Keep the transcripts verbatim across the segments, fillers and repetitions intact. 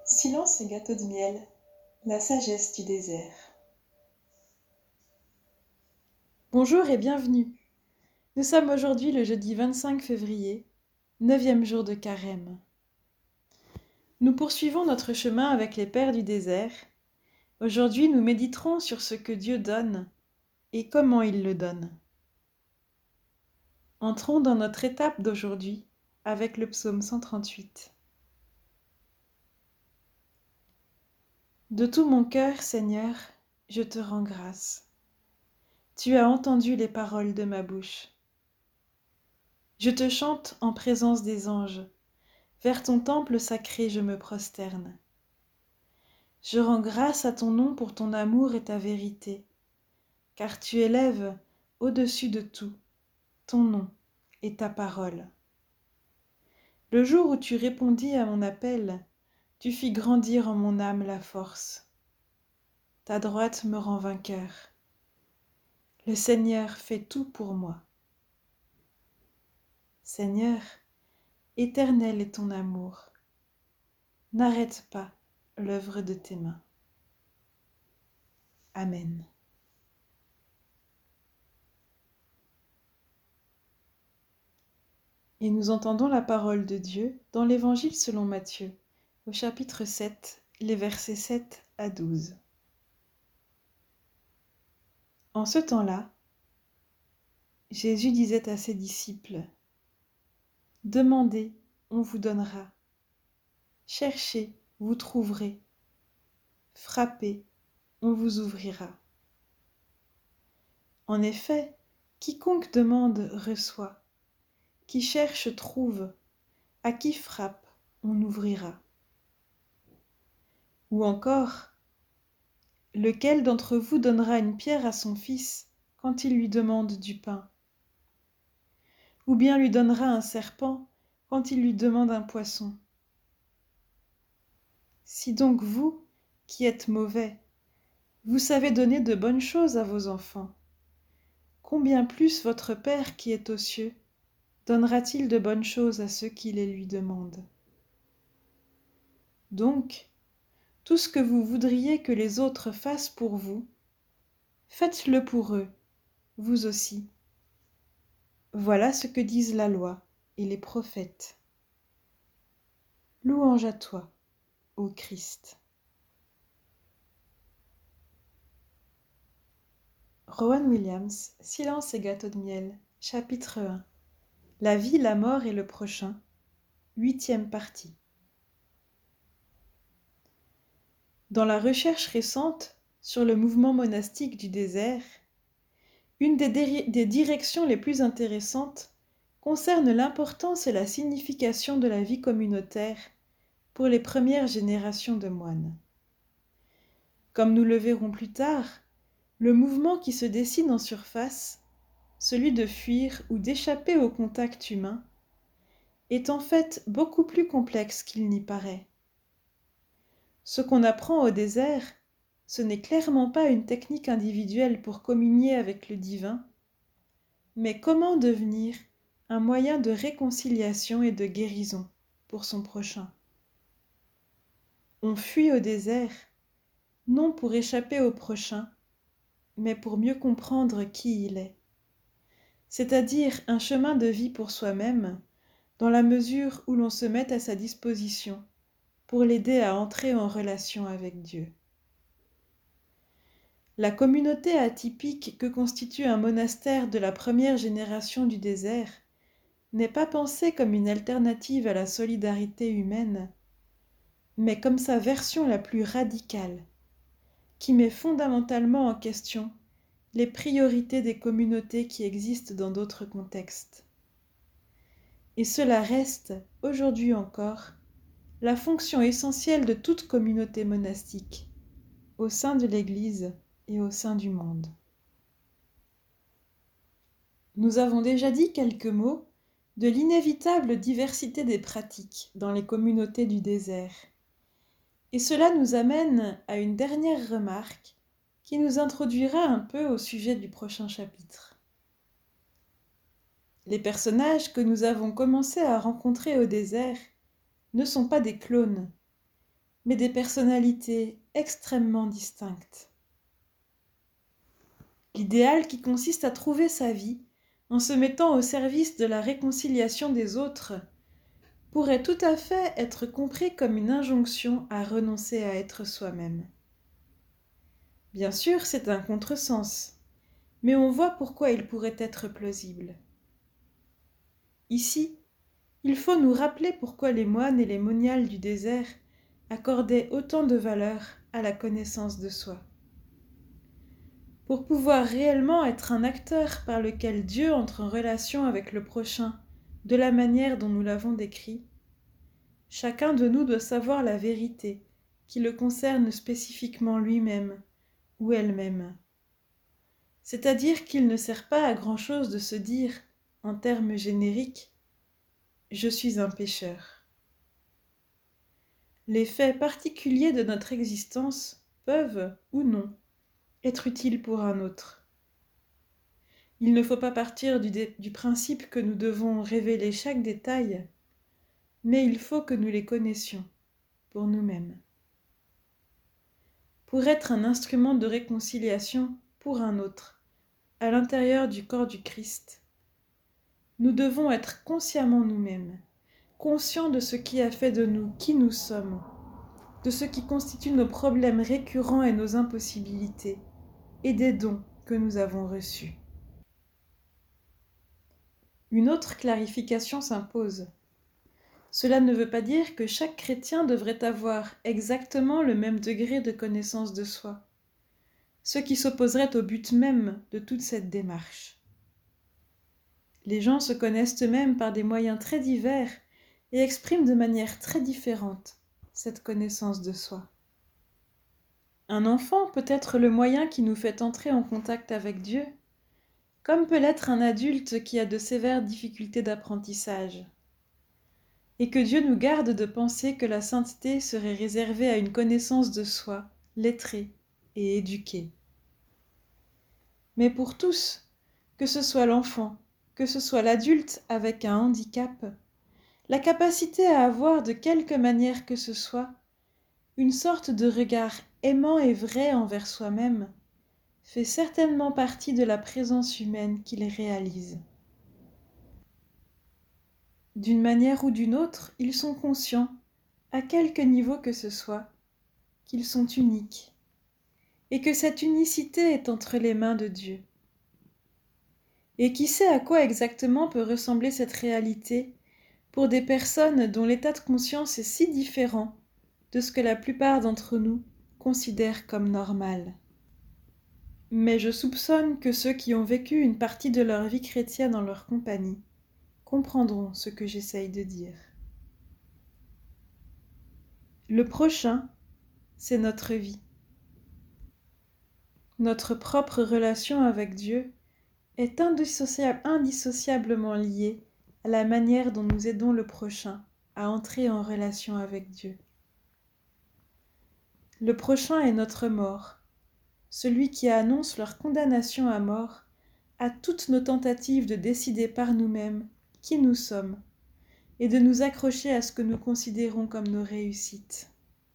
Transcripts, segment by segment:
Silence et gâteau de miel, la sagesse du désert. Bonjour et bienvenue. Nous sommes aujourd'hui le jeudi vingt-cinq février, neuvième jour de carême. Nous poursuivons notre chemin avec les pères du désert. Aujourd'hui, nous méditerons sur ce que Dieu donne et comment il le donne. Entrons dans notre étape d'aujourd'hui avec le psaume cent trente-huit. De tout mon cœur, Seigneur, je te rends grâce. Tu as entendu les paroles de ma bouche. Je te chante en présence des anges. Vers ton temple sacré je me prosterne. Je rends grâce à ton nom pour ton amour et ta vérité, car tu élèves au-dessus de tout ton nom et ta parole. Le jour où tu répondis à mon appel, tu fis grandir en mon âme la force. Ta droite me rend vainqueur. Le Seigneur fait tout pour moi. Seigneur, éternel est ton amour. N'arrête pas l'œuvre de tes mains. Amen. Et nous entendons la parole de Dieu dans l'Évangile selon Matthieu, au chapitre sept, les versets sept à douze. En ce temps-là, Jésus disait à ses disciples : « Demandez, on vous donnera. Cherchez, vous trouverez. Frappez, on vous ouvrira. En effet, quiconque demande reçoit. Qui cherche trouve. À qui frappe, on ouvrira. » Ou encore, « Lequel d'entre vous donnera une pierre à son fils quand il lui demande du pain ? Ou bien lui donnera un serpent quand il lui demande un poisson ? Si donc vous, qui êtes mauvais, vous savez donner de bonnes choses à vos enfants, combien plus votre Père qui est aux cieux donnera-t-il de bonnes choses à ceux qui les lui demandent ? Donc, tout ce que vous voudriez que les autres fassent pour vous, faites-le pour eux, vous aussi. Voilà ce que disent la loi et les prophètes. Louange à toi, ô Christ. Rowan Williams, Silence et gâteau de miel, chapitre un. La vie, la mort et le prochain, huitième partie. Dans la recherche récente sur le mouvement monastique du désert, une des, déri- des directions les plus intéressantes concerne l'importance et la signification de la vie communautaire pour les premières générations de moines. Comme nous le verrons plus tard, le mouvement qui se dessine en surface, celui de fuir ou d'échapper au contact humain, est en fait beaucoup plus complexe qu'il n'y paraît. Ce qu'on apprend au désert, ce n'est clairement pas une technique individuelle pour communier avec le divin, mais comment devenir un moyen de réconciliation et de guérison pour son prochain. On fuit au désert, non pour échapper au prochain, mais pour mieux comprendre qui il est. C'est-à-dire un chemin de vie pour soi-même, dans la mesure où l'on se met à sa disposition pour l'aider à entrer en relation avec Dieu. La communauté atypique que constitue un monastère de la première génération du désert n'est pas pensée comme une alternative à la solidarité humaine, mais comme sa version la plus radicale, qui met fondamentalement en question les priorités des communautés qui existent dans d'autres contextes. Et cela reste, aujourd'hui encore, la fonction essentielle de toute communauté monastique, au sein de l'Église et au sein du monde. Nous avons déjà dit quelques mots de l'inévitable diversité des pratiques dans les communautés du désert. Et cela nous amène à une dernière remarque qui nous introduira un peu au sujet du prochain chapitre. Les personnages que nous avons commencé à rencontrer au désert ne sont pas des clones, mais des personnalités extrêmement distinctes. L'idéal qui consiste à trouver sa vie en se mettant au service de la réconciliation des autres pourrait tout à fait être compris comme une injonction à renoncer à être soi-même. Bien sûr, c'est un contresens, mais on voit pourquoi il pourrait être plausible. Ici, il faut nous rappeler pourquoi les moines et les moniales du désert accordaient autant de valeur à la connaissance de soi. Pour pouvoir réellement être un acteur par lequel Dieu entre en relation avec le prochain de la manière dont nous l'avons décrit, chacun de nous doit savoir la vérité qui le concerne spécifiquement lui-même ou elle-même. C'est-à-dire qu'il ne sert pas à grand-chose de se dire, en termes génériques, « je suis un pécheur ». Les faits particuliers de notre existence peuvent, ou non, être utiles pour un autre. Il ne faut pas partir du, dé- du principe que nous devons révéler chaque détail, mais il faut que nous les connaissions pour nous-mêmes. Pour être un instrument de réconciliation pour un autre, à l'intérieur du corps du Christ, nous devons être consciemment nous-mêmes, conscients de ce qui a fait de nous qui nous sommes, de ce qui constitue nos problèmes récurrents et nos impossibilités, et des dons que nous avons reçus. Une autre clarification s'impose. Cela ne veut pas dire que chaque chrétien devrait avoir exactement le même degré de connaissance de soi, ce qui s'opposerait au but même de toute cette démarche. Les gens se connaissent eux-mêmes par des moyens très divers et expriment de manière très différente cette connaissance de soi. Un enfant peut être le moyen qui nous fait entrer en contact avec Dieu, comme peut l'être un adulte qui a de sévères difficultés d'apprentissage. Et que Dieu nous garde de penser que la sainteté serait réservée à une connaissance de soi, lettrée et éduquée. Mais pour tous, que ce soit l'enfant, que ce soit l'adulte avec un handicap, la capacité à avoir de quelque manière que ce soit une sorte de regard aimant et vrai envers soi-même fait certainement partie de la présence humaine qu'il réalise. D'une manière ou d'une autre, ils sont conscients, à quelque niveau que ce soit, qu'ils sont uniques, et que cette unicité est entre les mains de Dieu. Et qui sait à quoi exactement peut ressembler cette réalité pour des personnes dont l'état de conscience est si différent de ce que la plupart d'entre nous considèrent comme normal. Mais je soupçonne que ceux qui ont vécu une partie de leur vie chrétienne en leur compagnie comprendront ce que j'essaye de dire. Le prochain, c'est notre vie. Notre propre relation avec Dieu est indissociable, indissociablement liée à la manière dont nous aidons le prochain à entrer en relation avec Dieu. Le prochain est notre mort, celui qui annonce leur condamnation à mort à toutes nos tentatives de décider par nous-mêmes qui nous sommes et de nous accrocher à ce que nous considérons comme nos réussites.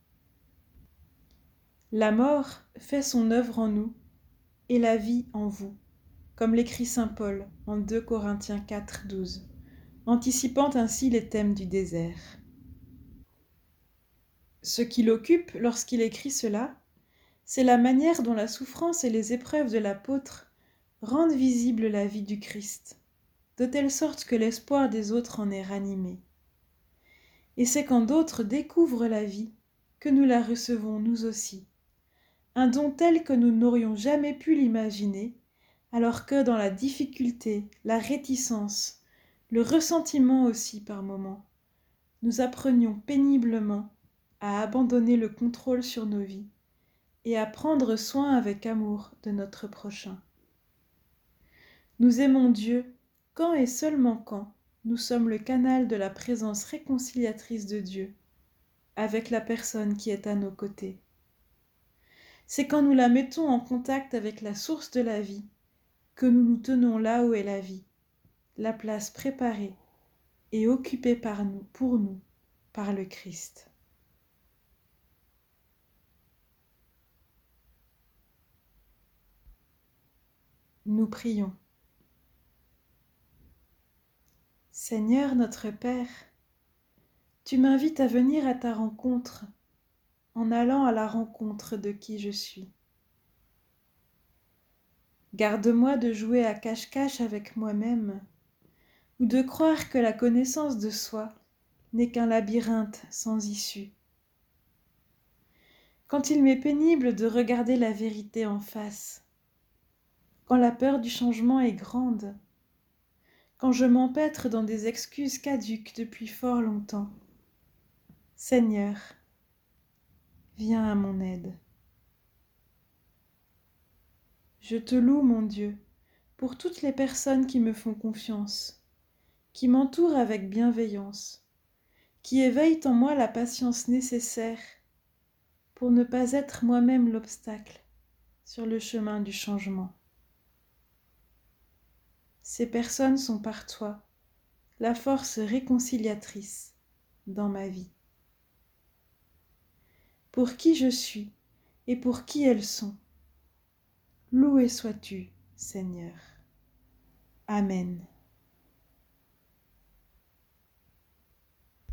La mort fait son œuvre en nous et la vie en vous, comme l'écrit saint Paul en deux Corinthiens quatre, douze, anticipant ainsi les thèmes du désert. Ce qui l'occupe lorsqu'il écrit cela, c'est la manière dont la souffrance et les épreuves de l'apôtre rendent visible la vie du Christ, de telle sorte que l'espoir des autres en est ranimé. Et c'est quand d'autres découvrent la vie que nous la recevons nous aussi, un don tel que nous n'aurions jamais pu l'imaginer, alors que dans la difficulté, la réticence, le ressentiment aussi par moments, nous apprenions péniblement à abandonner le contrôle sur nos vies et à prendre soin avec amour de notre prochain. Nous aimons Dieu quand et seulement quand nous sommes le canal de la présence réconciliatrice de Dieu avec la personne qui est à nos côtés. C'est quand nous la mettons en contact avec la source de la vie que nous nous tenons là où est la vie, la place préparée et occupée par nous, pour nous, par le Christ. Nous prions. Seigneur notre Père, tu m'invites à venir à ta rencontre en allant à la rencontre de qui je suis. Garde-moi de jouer à cache-cache avec moi-même ou de croire que la connaissance de soi n'est qu'un labyrinthe sans issue. Quand il m'est pénible de regarder la vérité en face, quand la peur du changement est grande, quand je m'empêtre dans des excuses caduques depuis fort longtemps, Seigneur, viens à mon aide. Je te loue, mon Dieu, pour toutes les personnes qui me font confiance, qui m'entourent avec bienveillance, qui éveillent en moi la patience nécessaire pour ne pas être moi-même l'obstacle sur le chemin du changement. Ces personnes sont par toi la force réconciliatrice dans ma vie. Pour qui je suis et pour qui elles sont, loué sois-tu, Seigneur. Amen.